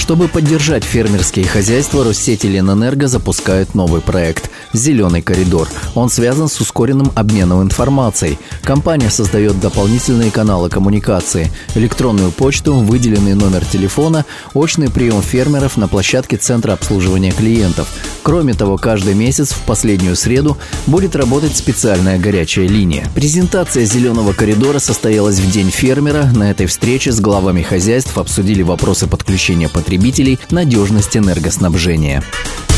Чтобы поддержать фермерские хозяйства, Россетеленэнерго запускает новый проект «Зеленый коридор». Он связан с ускоренным обменом информацией. Компания создает дополнительные каналы коммуникации, электронную почту, выделенный номер телефона, очный прием фермеров на площадке Центра обслуживания клиентов. Кроме того, каждый месяц в последнюю среду будет работать специальная горячая линия. Презентация «Зеленого коридора» состоялась в День фермера. На этой встрече с главами хозяйств обсудили вопросы подключения потребителей, надежность энергоснабжения.